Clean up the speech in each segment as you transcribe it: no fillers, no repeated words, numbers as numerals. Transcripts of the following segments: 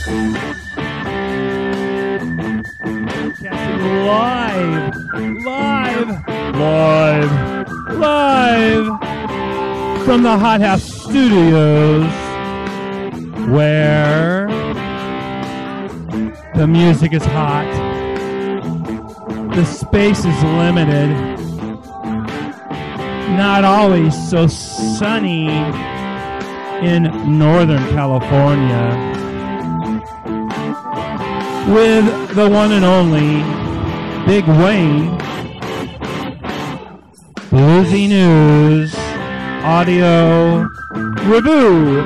Live from the Hot House Studios, where the music is hot, the space is limited, not always so sunny in Northern California, with the one and only Big Wayne. Bluesy News Audio Review.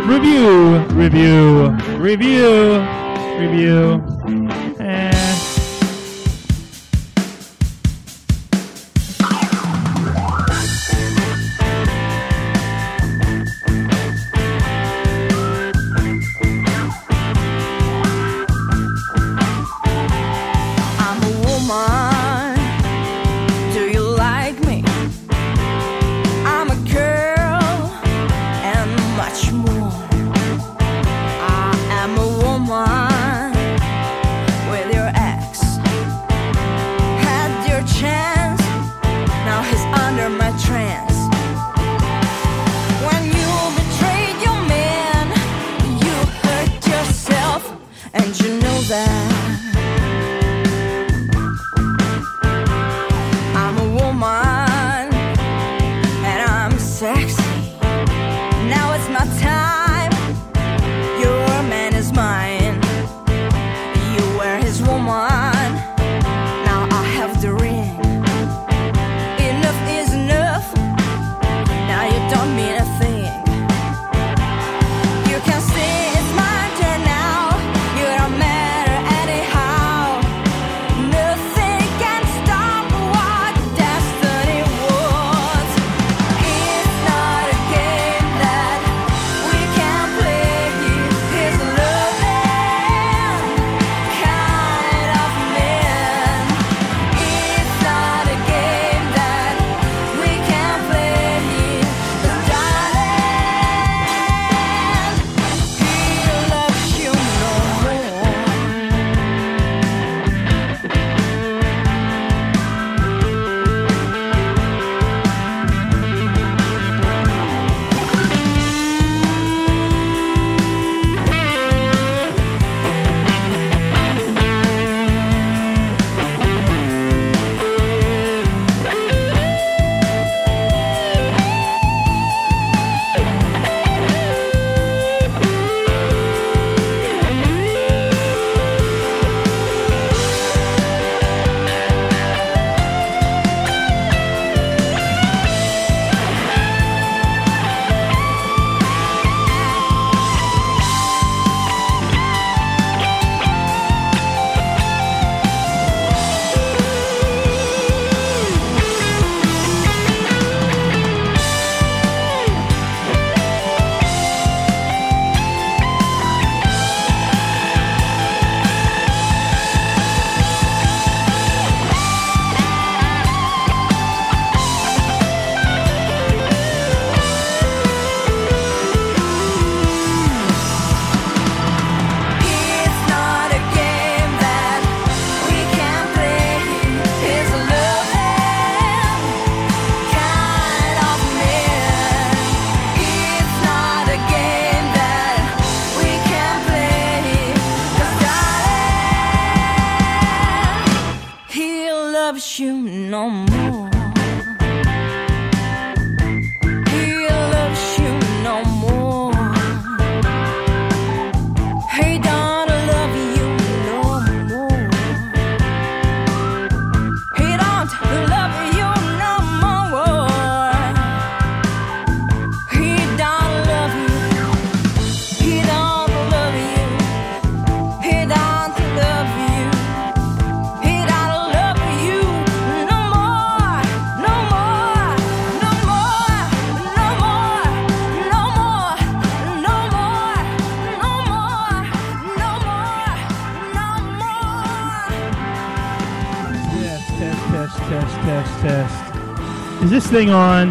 Is this thing on?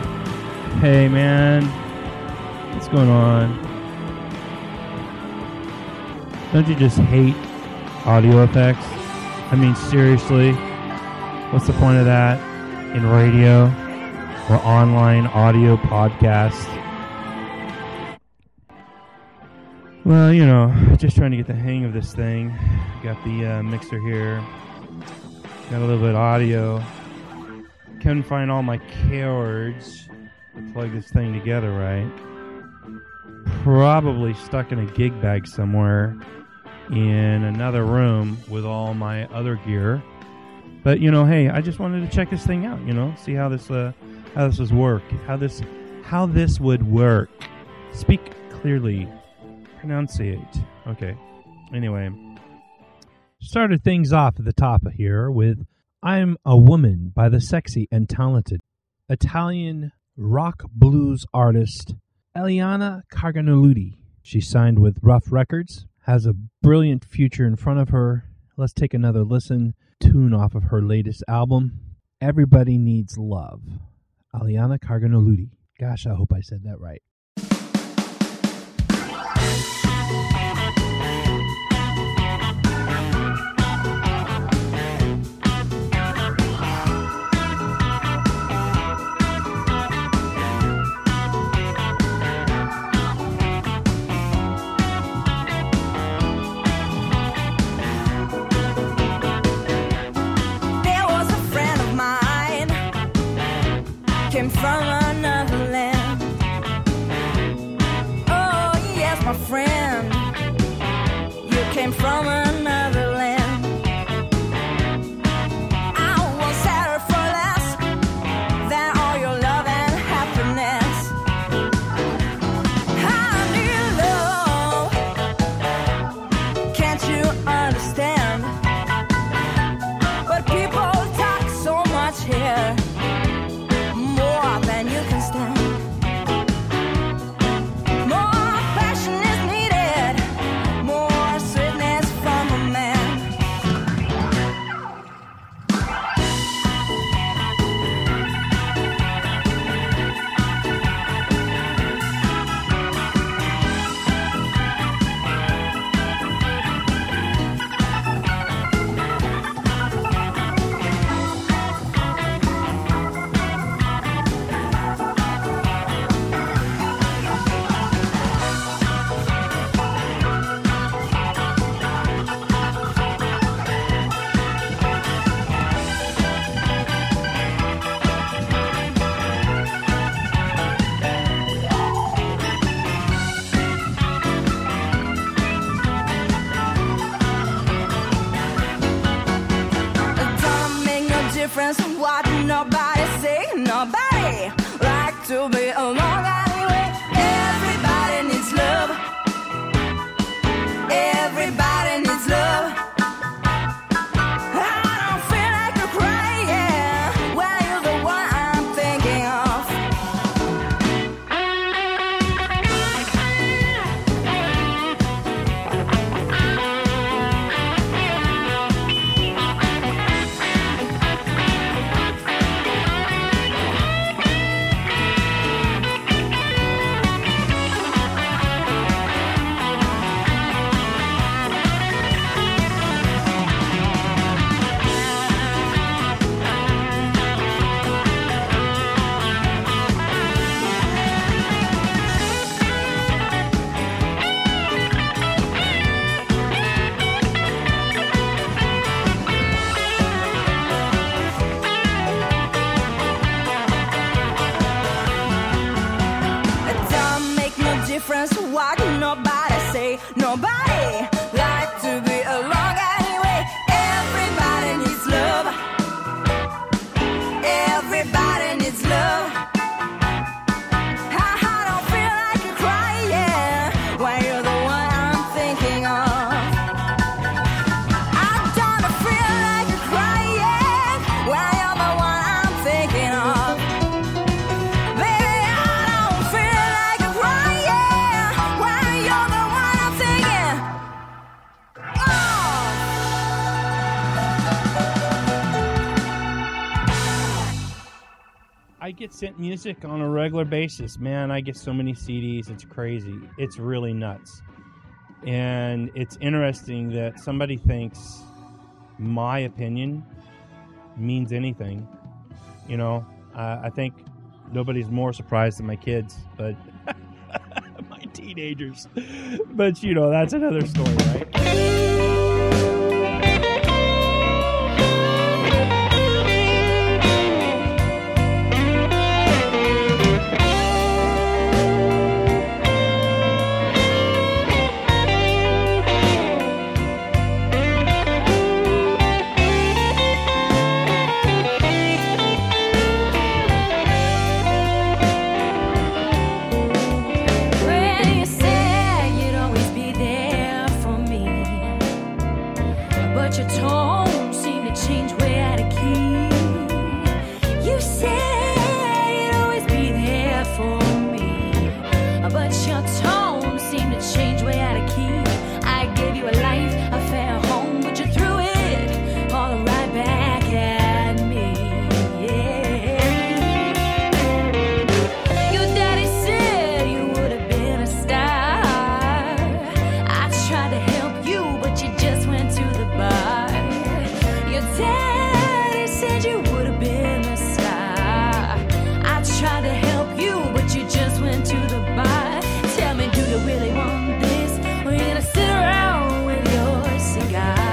Hey, man. What's going on? Don't you just hate audio effects? I mean, seriously, what's the point of that in radio or online audio podcasts? Well, you know, just trying to get the hang of this thing. Got the mixer here. Got a little bit of audio. Couldn't find all my cords to plug this thing together right. Probably stuck in a gig bag somewhere in another room with all my other gear. But, you know, hey, I just wanted to check this thing out, you know, see how this would work. Speak clearly. Pronunciate. Okay. Anyway. Started things off at the top here with I'm a Woman by the sexy and talented Italian rock blues artist Eliana Carganoluti. She signed with Rough Records, has a brilliant future in front of her. Let's take another tune off of her latest album, Everybody Needs Love. Eliana Carganoluti. Gosh, I hope I said that right. Came from another land. Oh yes, my friend, you came from another land. I won't settle for less than all your love and happiness. I need love, can't you understand? But people talk so much here, than you can stand. More passion is needed, more sweetness from a man. What nobody say, nobody like to be alone anyway. Everybody needs love. Everybody needs love. I don't feel like a crying when you're the one I'm thinking of. What nobody say, nobody like to be alone anyway. Everybody needs love. Everybody needs love. I don't feel like you're crying when you're the one I'm thinking of. I don't feel like you're crying when you're the one I'm thinking of. Baby, I don't feel like you're crying when you're the one I'm thinking. I get sent music on a regular basis. Man, I get so many CDs. It's crazy. It's really nuts. And it's interesting that somebody thinks my opinion means anything. You know, I think nobody's more surprised than my kids, but my teenagers. But, you know, that's another story, right? When you said you'd always be there for me, but your tone seemed to change way out of key. You said you'd always be there for me, but your tone seemed to change way out of key. I gave you a life, a fair home, but you threw it all right back at me. Yeah. Your daddy said you would have been a star. I tried to help you, but you just went to the bar. Your daddy said you would have been a star. I tried to help you, but you just went to the bar. Tell me, do you really want this? Or you gonna sit around with your cigar?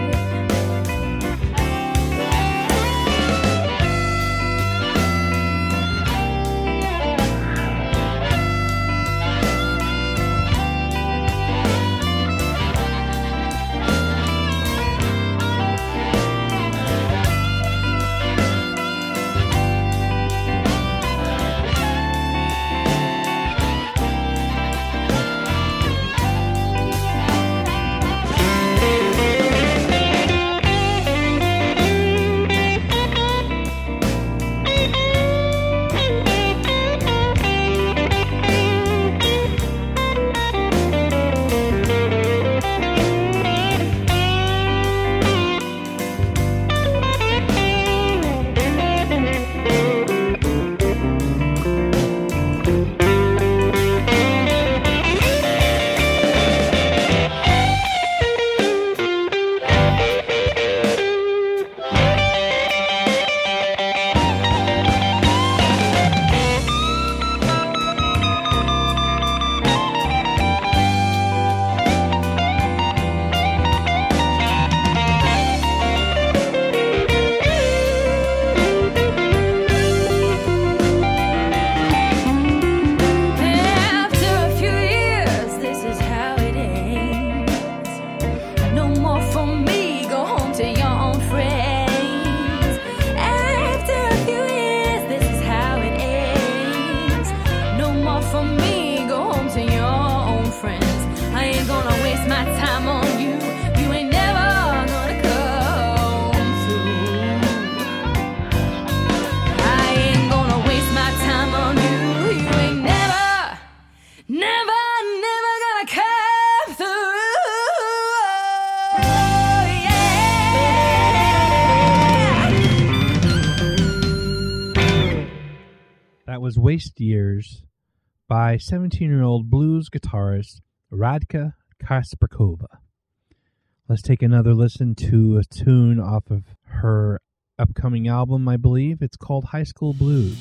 After a few years, this is how it ends. No more for me, go home to your own friends. After a few years, this is how it ends. No more for me, go home to your own friends. I ain't gonna waste my time on you. You ain't never gonna come through. I ain't gonna waste my time on you. You ain't never, never, never gonna come through. Yeah. That was Waste Years by 17-year-old blues guitarist Radka Kasparkova. Let's take another listen to a tune off of her upcoming album, I believe. It's called High School Blues.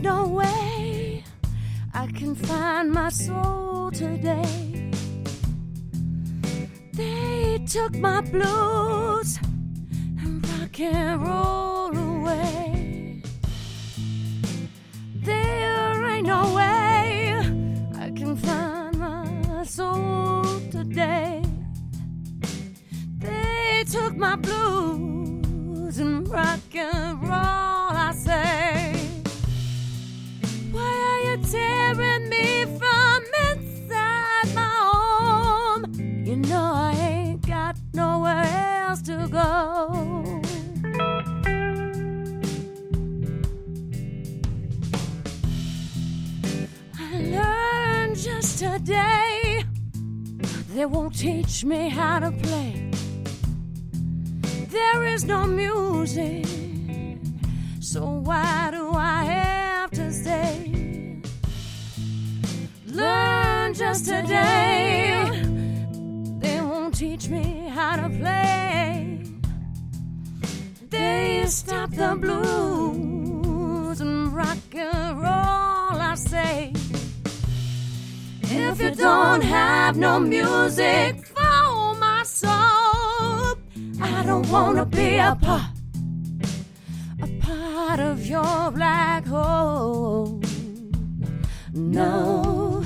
no way I can find my soul today. They took my blues and rock and roll away. There ain't no way I can find my soul today. They took my blues and rock and roll. I say, why are you tearing me from inside my home? You know I ain't got nowhere else to go. I learned just today they won't teach me how to play. There is no music, so why do I have to stay? Learn just today they won't teach me how to play. They stop the blues and rock and roll. I say, if you don't have no music for my soul, I don't wanna be a part of your black hole. No.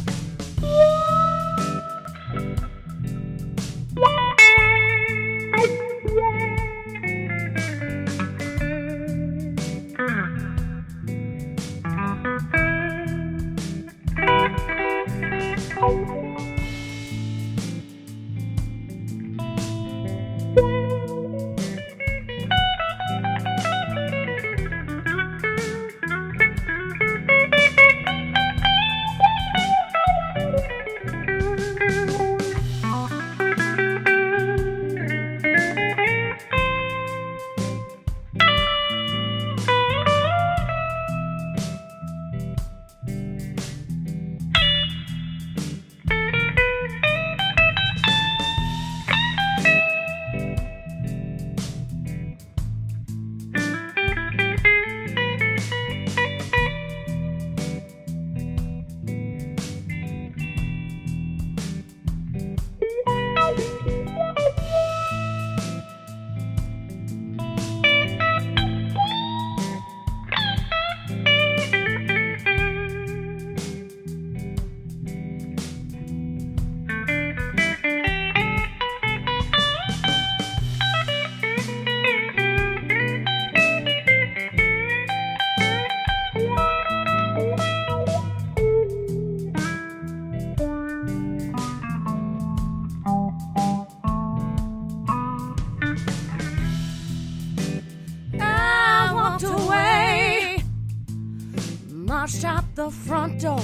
Marched out the front door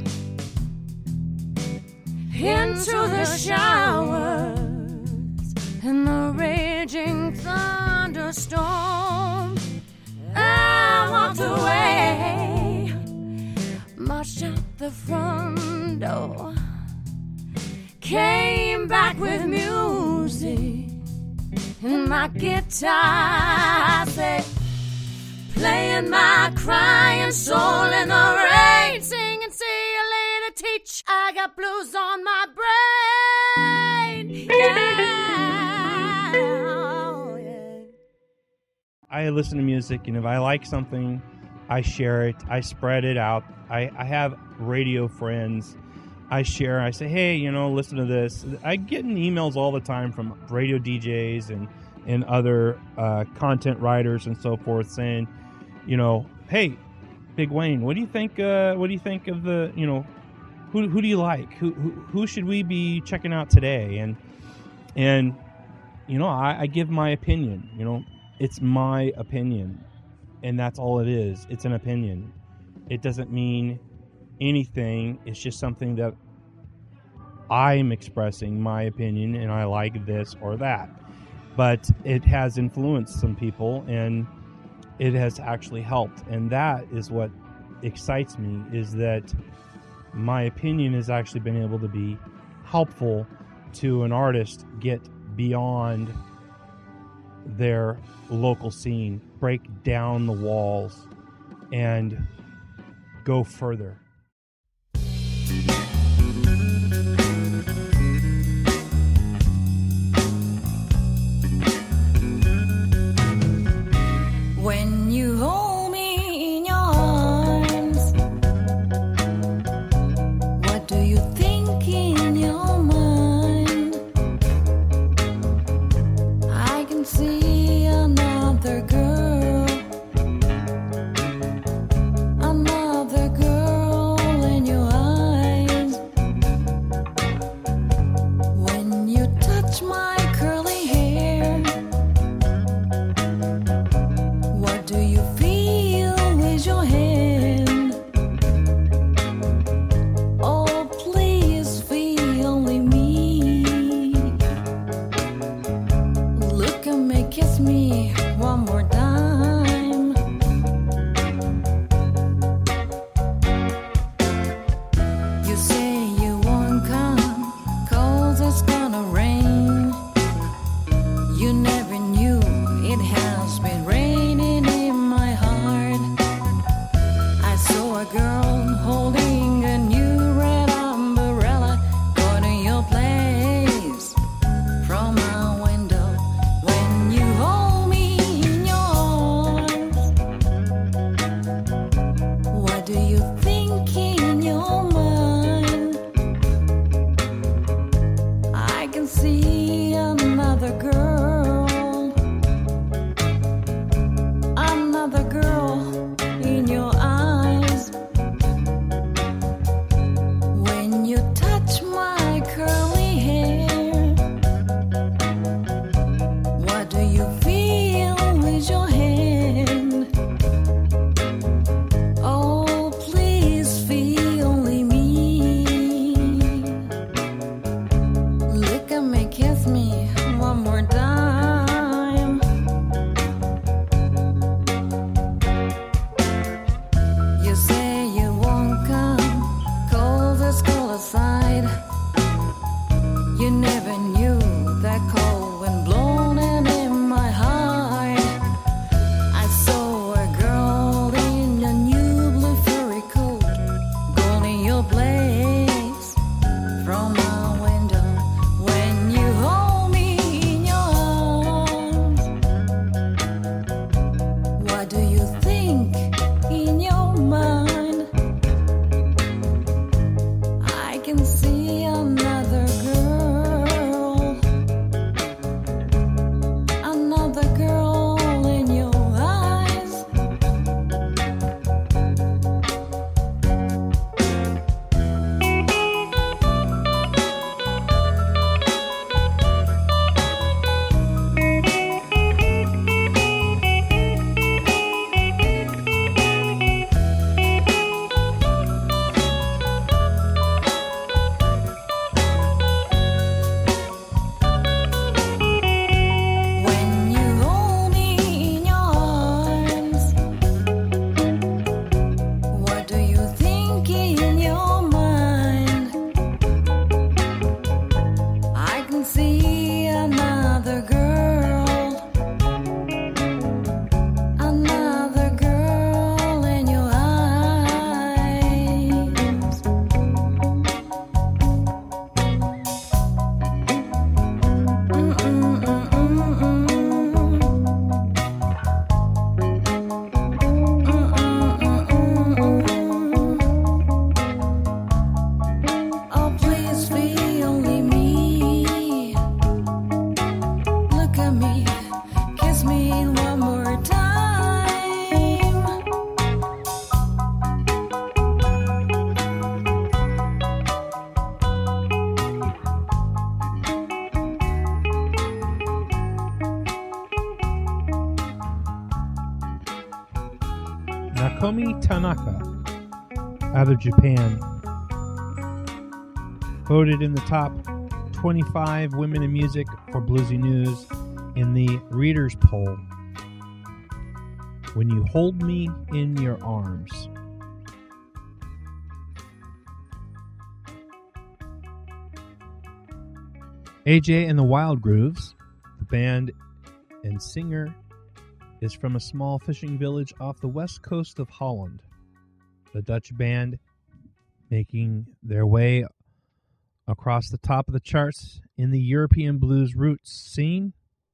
into the showers and the raging thunderstorm. I walked away, marched out the front door, came back with music and my guitar. I said, playing my crying soul in the rain, singing, see you later, teach. I got blues on my brain. Yeah. Oh, yeah. I listen to music, and if I like something, I share it. I spread it out. I have radio friends. I share. I say, hey, listen to this. I get emails all the time from radio DJs and other content writers and so forth saying, hey, Big Wayne, what do you think? What do you think of the, who do you like? Who should we be checking out today? And I give my opinion. It's my opinion, and that's all it is. It's an opinion. It doesn't mean anything. It's just something that I'm expressing my opinion, and I like this or that. But it has influenced some people, and it has actually helped. And that is what excites me, is that my opinion has actually been able to be helpful to an artist get beyond their local scene, break down the walls, and go further. When you hold me in your arms, what do you think in your mind? I can see another girl in your eyes. When you touch my curly hair, what do you feel with your hand? Oh, please feel only me. Look at me, kiss me one more time. You say you won't come, 'cause it's gonna rain. You never knew it has been raining in my heart. I saw a girl holding a new red umbrella, going to your place from my window. When you hold me in your arms, what do you think in your mind? I can see another girl in your eyes. When you touch my curly hair, what do you feel with your hand? Oh, please feel only me. Look at me, kiss me one more time. You say you won't come, 'cause it's cold outside. You never knew that cold wind blowing in my heart. I saw a girl in a new blue furry coat, going in your place from my window. When you hold me in your arms, what do you think in your mind? I can see another girl in your eyes. When you hold me in your arms, what do you think in your mind? I can see another girl in your eyes. Oh, please feel only me. Look at me, kiss me one more time. Nakomi Tanaka, out of Japan, voted in the top 25 women in music for Bluesy News in the Readers' Poll. When You Hold Me in Your Arms. AJ and the Wild Grooves, the band and singer, is from a small fishing village off the west coast of Holland. the Dutch band, making their way across the top of the charts in the European blues roots scene.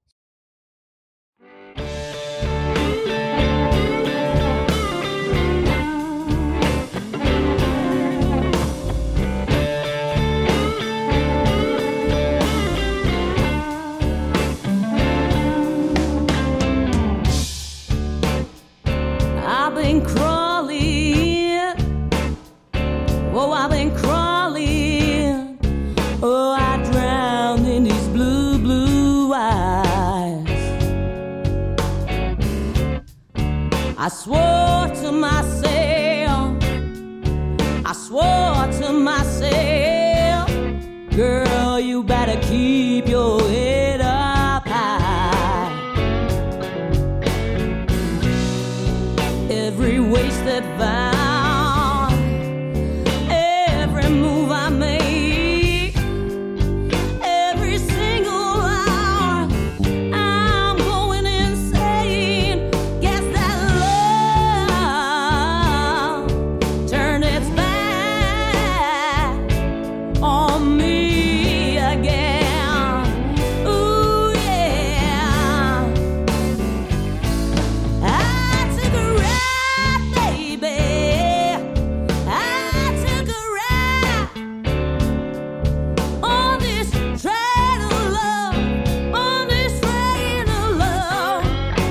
I've been crawling, oh, I've been crawling, oh, I drowned in these blue, blue eyes. I swore to myself, girl, you better keep your head up high. Every wasted vow, every move I make, every single hour, I'm going insane. Guess that love turned its back on me again. Ooh, yeah. I took a ride, baby. I took a ride on this train of love, on this train of love.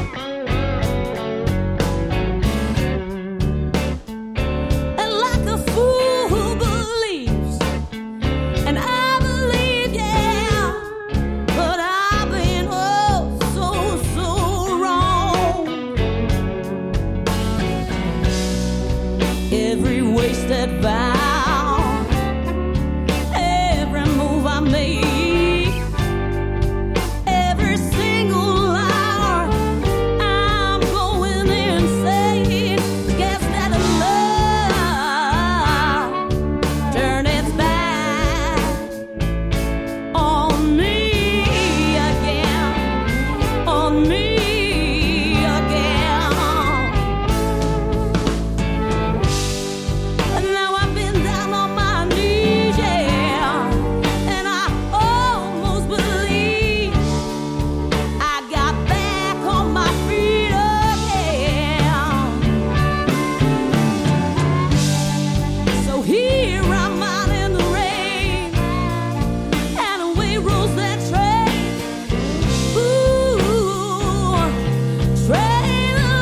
And like a fool who believes, and I believe, yeah, but I've been oh so wrong. Every wasted vow, every move I make, every single hour, I'm going insane. Guess that love turned its back on me again, on me again. And now I've been down on my knees, yeah, and I almost believe I got back on my feet again. So here I'm out in the rain, and away rolls that train. Ooh, train of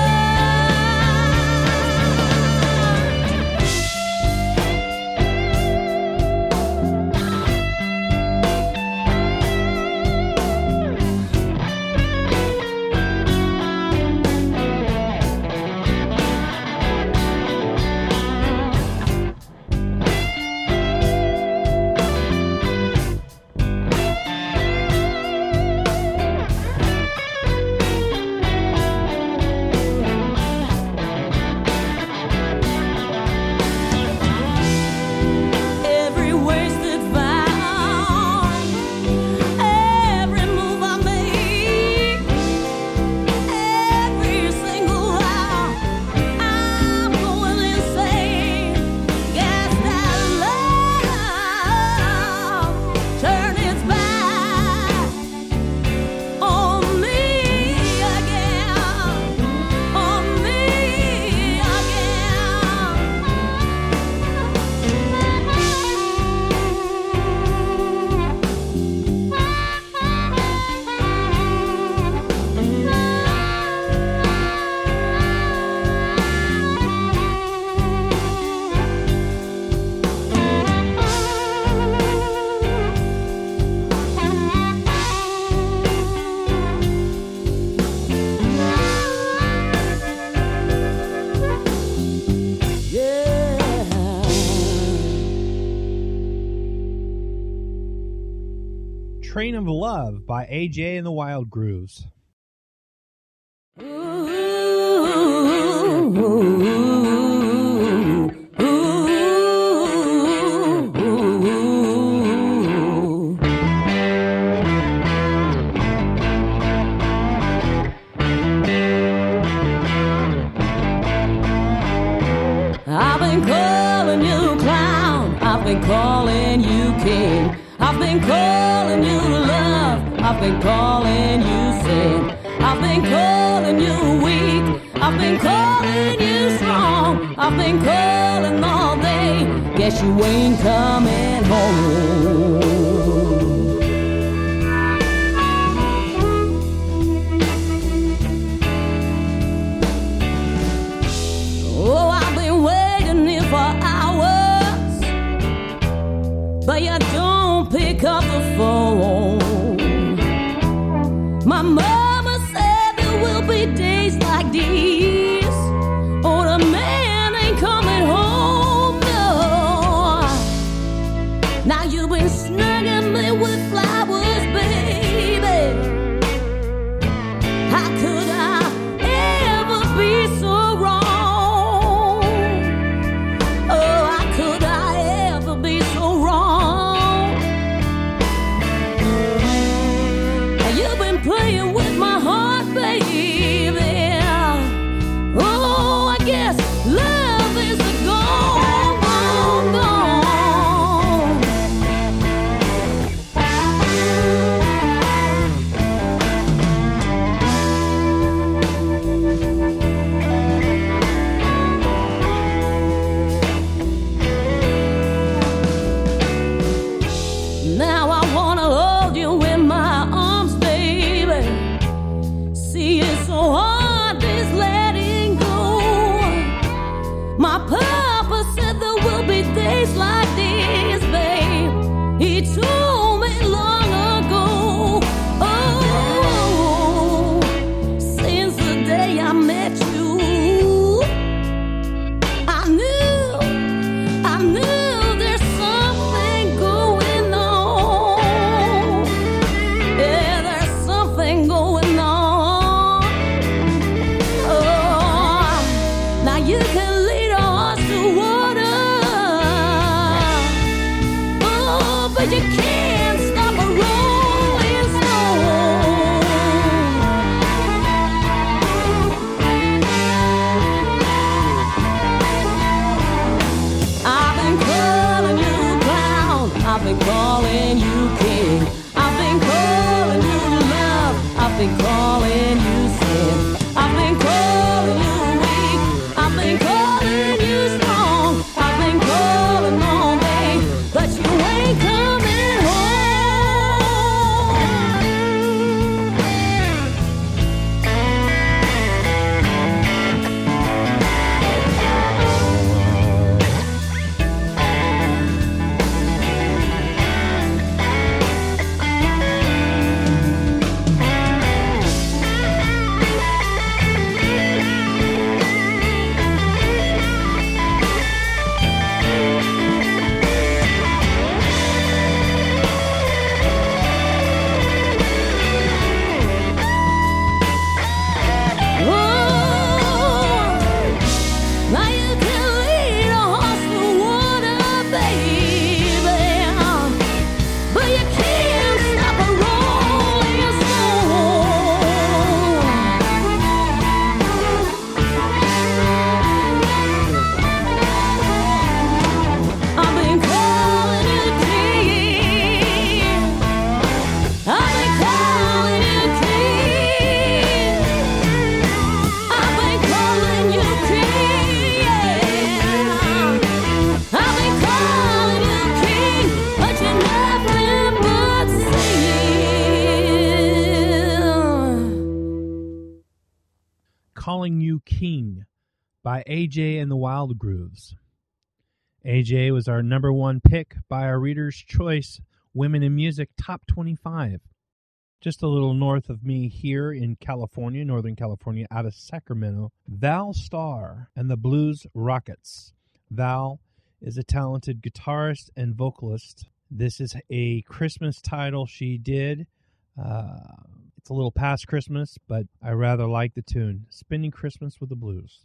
every wasted vow, every move I make, every single hour, I'm going insane. Guess that love turned its back on me again, on me Train of Love by AJ and the Wild Grooves. I been calling you clown, I've been calling you king, I've been calling you love, I've been calling you sin, I've been calling you weak, I've been calling you strong, I've been calling all day, guess you ain't coming home. Oh, I've been waiting here for hours, but you don't pick up the phone. My mama said there will be days like these. Oh, the man ain't coming home, no. Now you've been snugging me with flowers, baby. How could I ever be so wrong? Oh, how could I ever be so wrong? You've been playing with my heart, baby. Oh, I guess love is gone, gone, gone. Now I wanna hold you in my arms, baby. See, it's so hard, this letting go. My papa said there will be days like this, babe. He told me long ago. Oh, since the day I met you, I knew there's something going on. Yeah, there's something going on. Oh, now you can lead a horse to water. Oh, but you can't stop a rolling stone. I've been calling you clown, I've been calling you king, I've been calling you love, I've been calling you sin, I've been calling you weak, I've been calling you strong, I've been calling all day, but you ain't coming home. Now you can lead a horse to water, baby, but you can't stop a rolling stone. I've been calling you king, I've been calling you king, I've been calling you king, yeah. I've been calling you king, but you're nothing but sin. Calling You King by AJ and the Wild Grooves. AJ was our number one pick by our Reader's Choice Women in Music Top 25. Just a little north of me here in California, Northern California, out of Sacramento, Val Starr and the Blues Rockets. Val is a talented guitarist and vocalist. This is a Christmas title she did. It's a little past Christmas, but I rather like the tune. Spending Christmas with the Blues.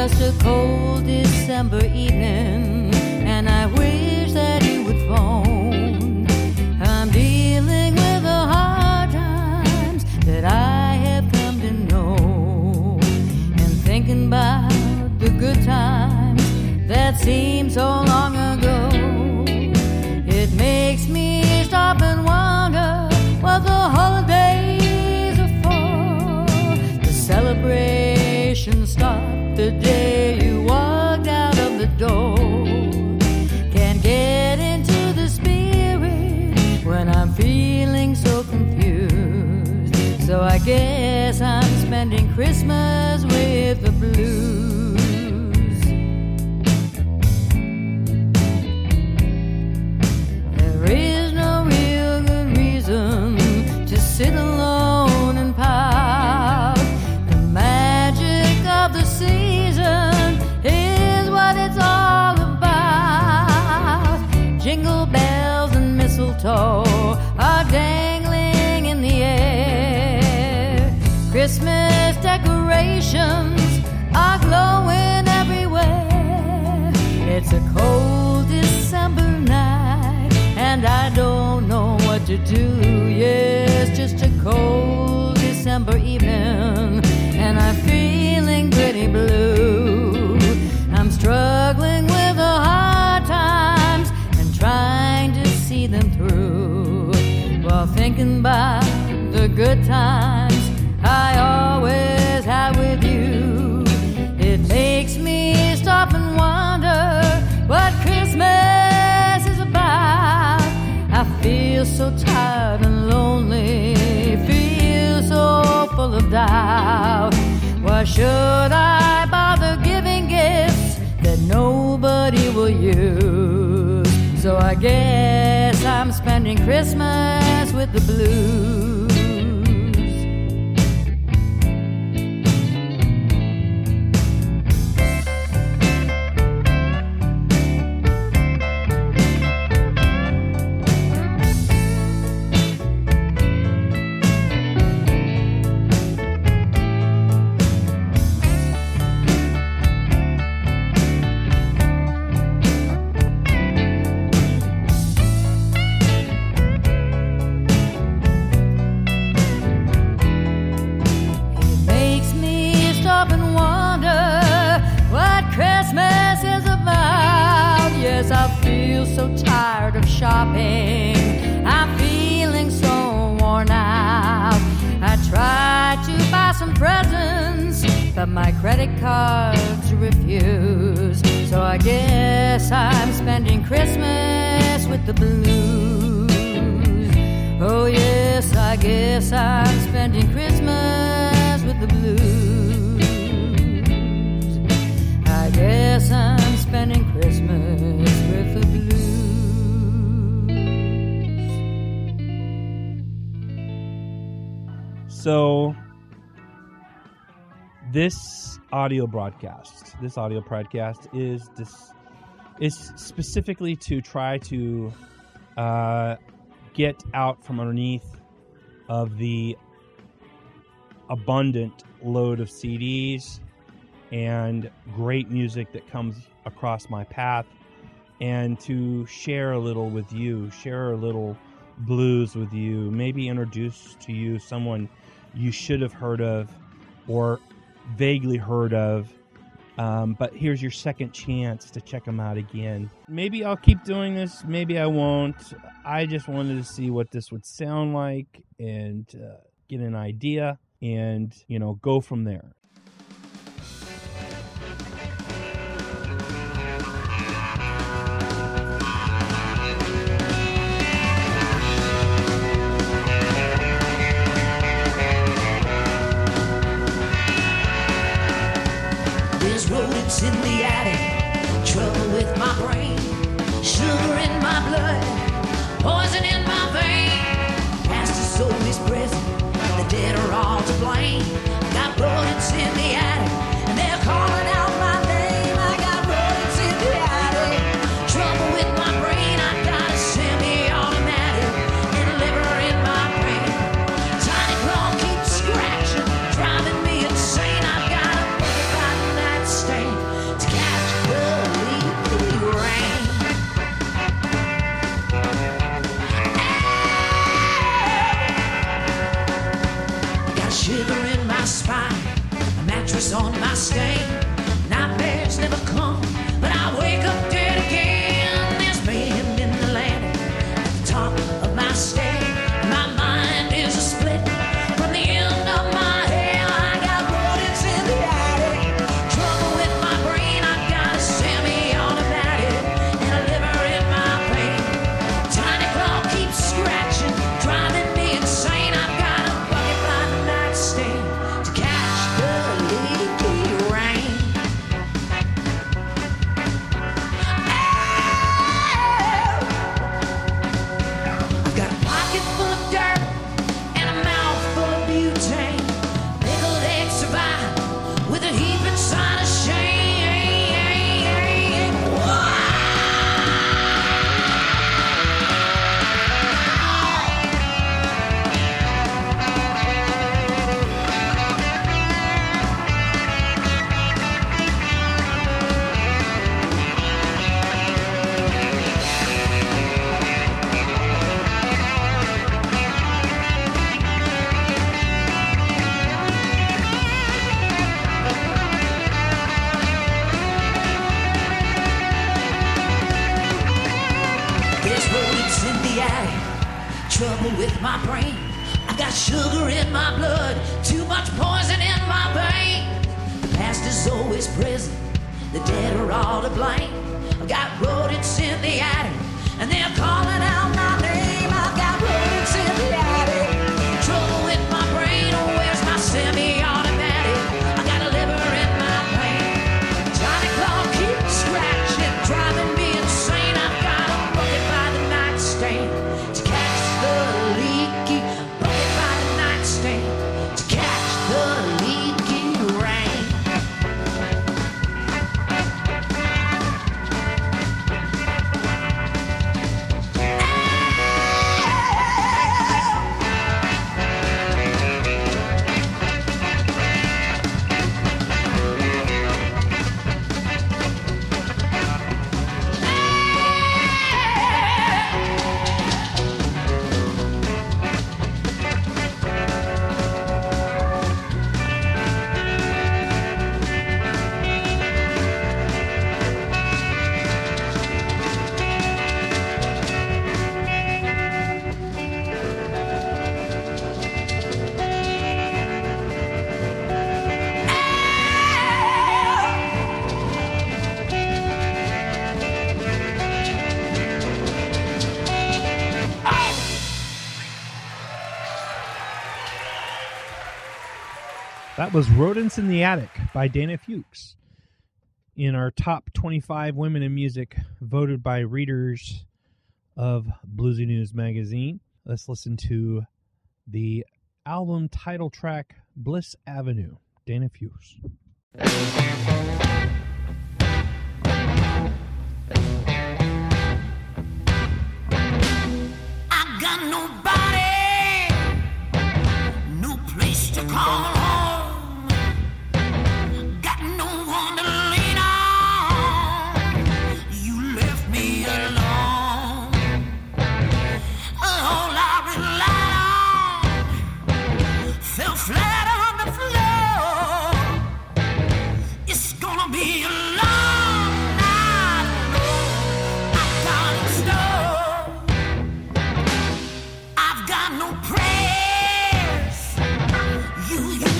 just a cold December evening, and I wish that you would phone. I'm dealing with the hard times that I have come to know, and thinking about the good times that seem so long ago. It makes me stop and wonder what the holidays are for. The celebration stopped the day you walked out of the door. Can't get into the spirit when I'm feeling so confused. So I guess I'm spending Christmas with the blues. There is no real good reason to sit alone and pout. The magic of the season is what it's all about. Jingle bells and mistletoe are dangling in the air. Christmas decorations are glowing everywhere. It's a cold December night, and I don't know what to do. Yes, just a cold December evening, and I'm feeling pretty blue. I'm struggling with the hard times and trying to see them through, while thinking about the good times I always had with you. It makes me stop and wonder what Christmas is about. I feel so tired and lonely, feel so full of doubt. Why should I bother giving gifts that nobody will use? So I guess I'm spending Christmas with the blues. I feel so tired of shopping. I'm feeling so worn out. I tried to buy some presents, but my credit cards refuse. So I guess I'm spending Christmas with the blues. Oh yes, I guess I'm spending Christmas with the blues. I guess I'm spending Christmas with the blues. So this audio broadcast is specifically to try to get out from underneath of the abundant load of CDs and great music that comes across my path, and to share a little with you, share a little blues with you, maybe introduce to you someone you should have heard of or vaguely heard of, but here's your second chance to check them out again. Maybe I'll keep doing this, maybe I won't. I just wanted to see what this would sound like and get an idea and, go from there. Rodents in the attic, trouble with my brain, sugar in my blood, poison in my vein. Past is always present, the dead are all to blame. Got rodents in the attic, and they're calling out my name. I got rodents in the attic, trouble with my brain. I got a semi-automatic and liver in my brain. Tiny claw keeps scratching, driving me insane. I've got a butterfly nightstand shiver in my spine, a mattress on my stain. Nightmares never come, but I wake up dead again. There's mayhem in the land at the top of my stay. My mind is a split from the end of my hair. I got rodents in the attic, trouble with my brain. I got a semi-automatic and a liver in my vein. Tiny claw keeps scratching, driving me insane. I've got a bucket by the nightstand to catch the leaky rain. I've got a pocket full of dirt and a mouth full of butane. Pickled eggs survive with a heap inside a shame. There's rodents in the attic, trouble with my brain. I got sugar in my blood, too much poison in my vein. The past is always present, the dead are all to blame. I got rodents in the attic, and they're calling out my name. I got rodents in the attic, trouble with my brain. Oh, where's my semi-automatic? I got a liver in my vein. Johnny Claw keeps scratching, driving me insane. I've got a bucket by the nightstand to catch the leaky. Bucket by the nightstand to catch the leaky rain. That was Rodents in the Attic by Dana Fuchs in our top 25 women in music voted by readers of Bluesy News magazine. Let's listen to the album title track, Bliss Avenue, Dana Fuchs. I got nobody, no place to call home. Got no one to lean on. You left me alone. All I relied on fell flat on the floor. It's gonna be a long night alone. I can't stop. I've got no prayers. You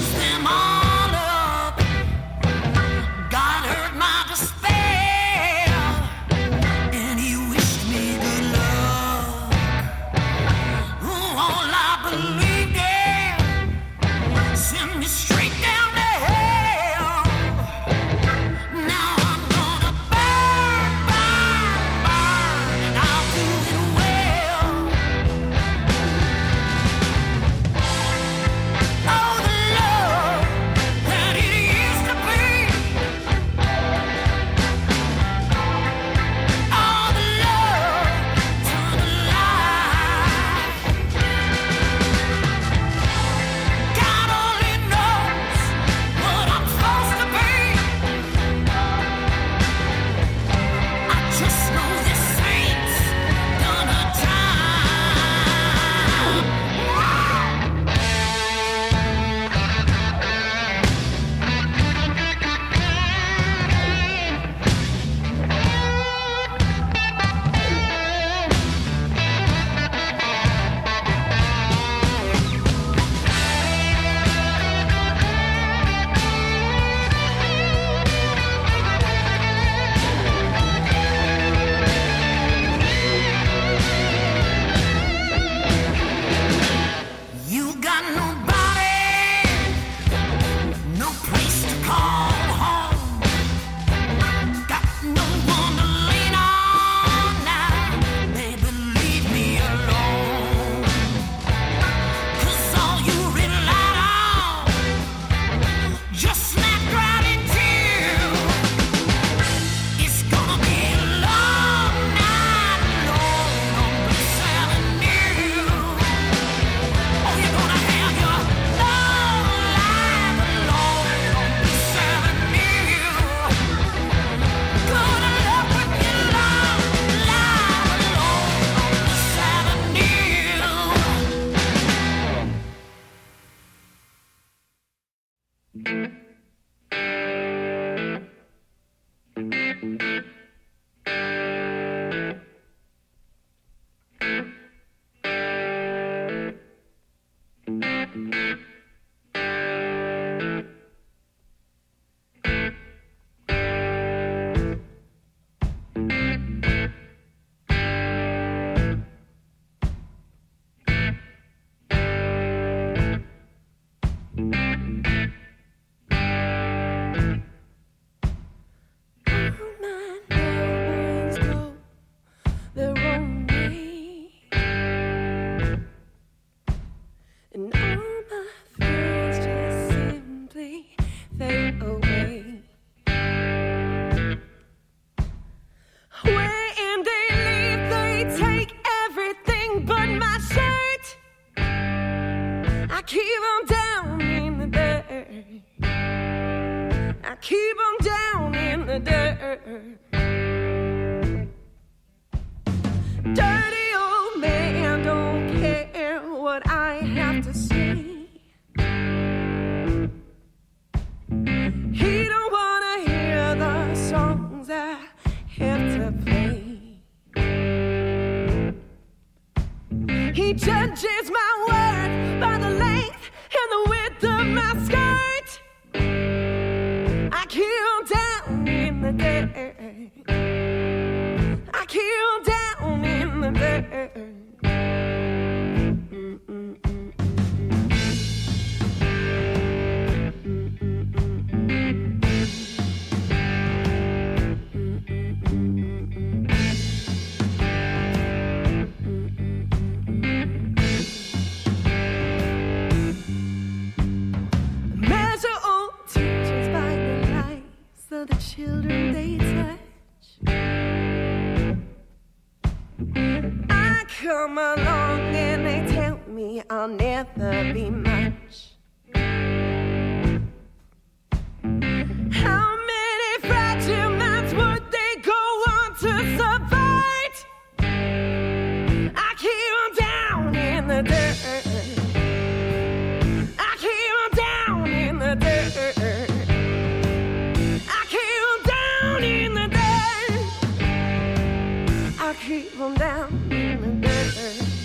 Keep them down in the dirt. Dirty old man don't care what I have to say. He don't wanna hear the songs I have to play. He judges my worth by the length and the width of my skirt. I keep on down in the dirt. I keep on down in the dirt. Measure old teachers by the lives of the children they touch. I come along and they tell me I'll never be much. How many fragile minds would they go on to survive? I keep on down in the dirt. I keep on down in the dirt. I keep on down in the dirt. I keep on down in the dirt.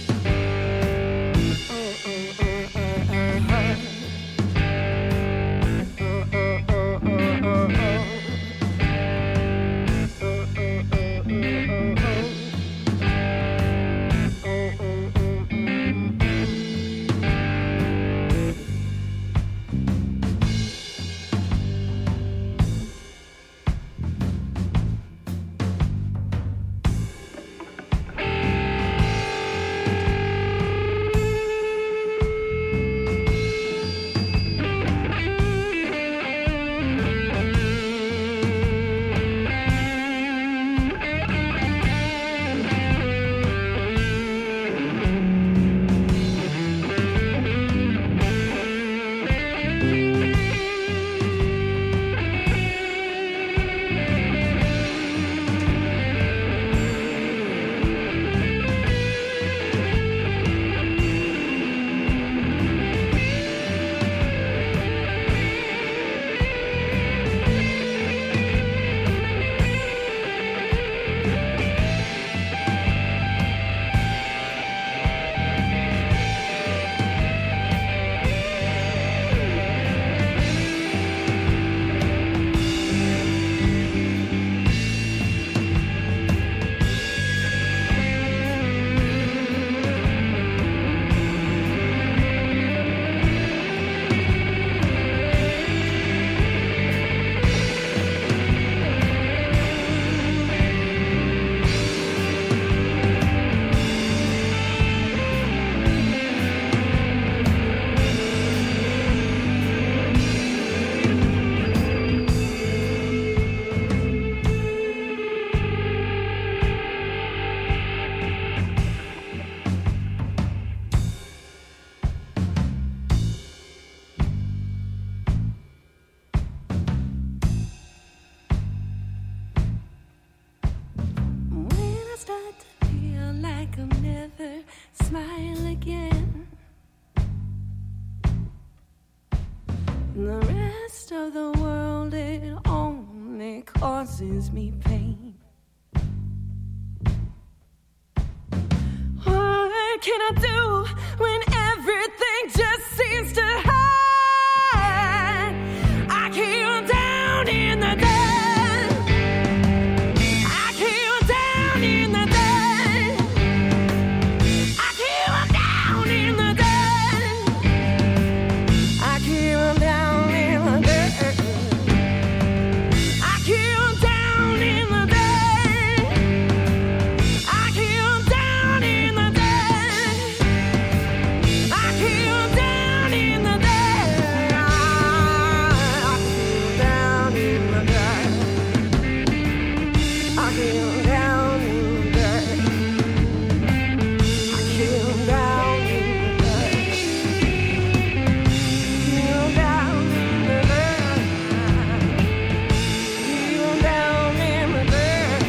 When I start to feel like I'll never smile again, the rest rest of the world, it only causes me pain. What can I do when everything just seems to hide? I keep down in the dirt. I keep down in the dirt. I keep down in the dirt. I keep down in the dirt. I keep down in the dirt. I keep down in the dirt. I keep down in the dirt. I keep down in the dirt. I keep down in the dirt. I keep down in the dirt. Keep down in the dirt. Keep down in the dirt.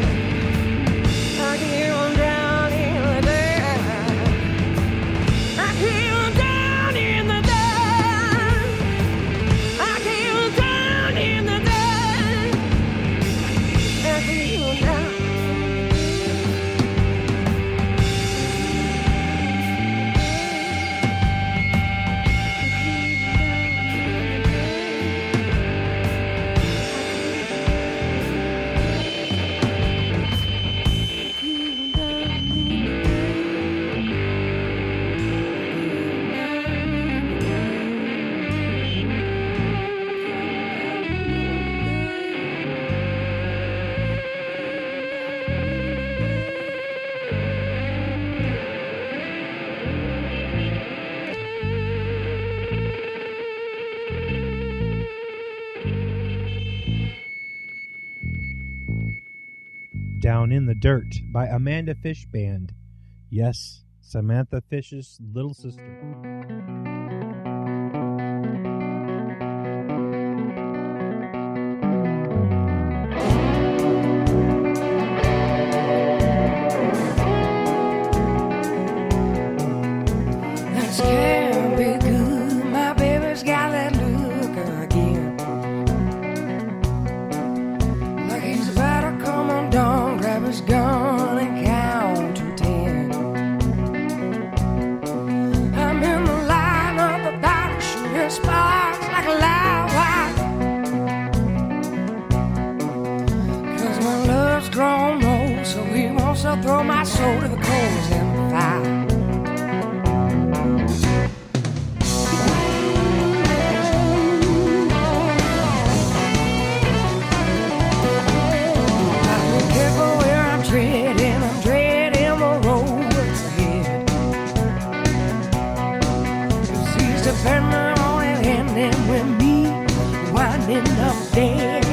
I keep down in the dirt. I keep down in the dirt. I keep down in the dirt. I keep down. Down in the Dirt by Amanda Fish Band. Yes, Samantha Fish's little sister. This can't be good. My baby's got that look again. Like he's about to come undone, grab his gun and count to 10. I'm in the line of the battle, shooting sparks like a live wire. 'Cause my love's grown old, so he wants to throw my soul to the coals and the fire. Careful where I'm treading the roads ahead. 'Cause he's depending on it ending with me winding up dead.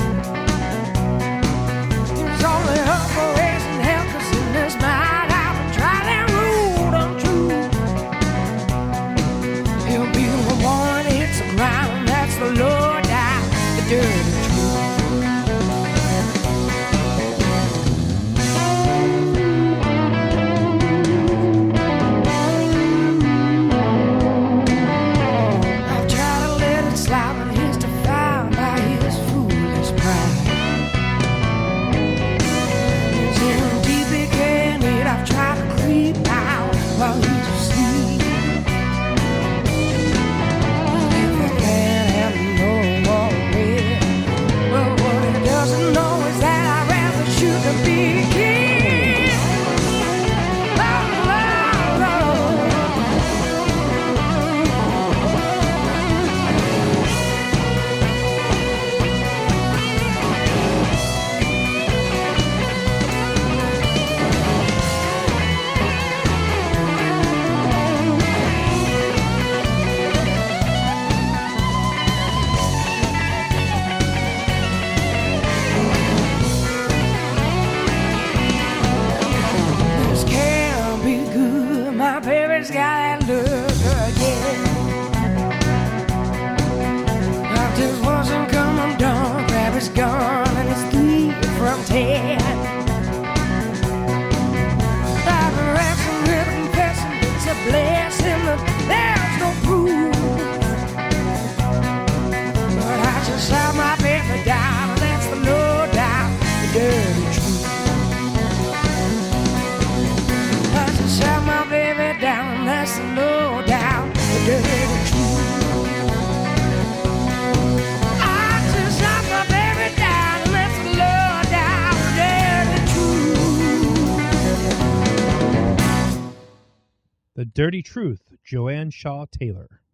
It's only up for raising hell, 'cause in this mind I've been tried and ruled untrue. He'll be the one that hits the ground, that's the Lord down the dirty truth. I've tried to let it slide, but he's defined by his food. just shot my baby down. That's the low down, the dirty truth. I just shot my baby down. That's the low down, the dirty truth. I just shot my baby down. That's the low down, the dirty truth. The Dirty Truth, Joanne Shaw Taylor.